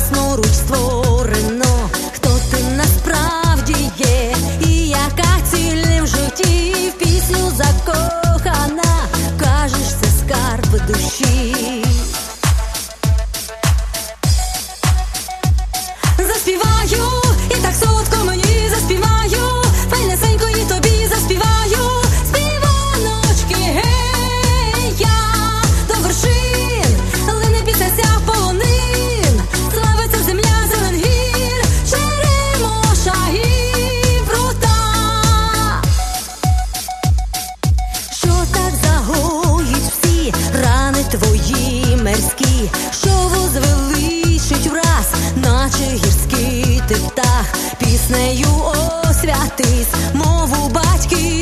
власноруч створено. Хто ти насправді є, і яка ціль в житті, в пісню закохана, кажеш, це скарб душі. Заспіваю, і так солодко мені заспіваю, файнесенько і тобі заспіваю. Співаночки, гей, я до вершин, лине пісня ся полонин, славиться земля зелен гір, черемоша і прута. Що так загоїть всі рани твої мерзкі, що возвеличить враз, наче гірський ти птах, піснею освятись, мову батьків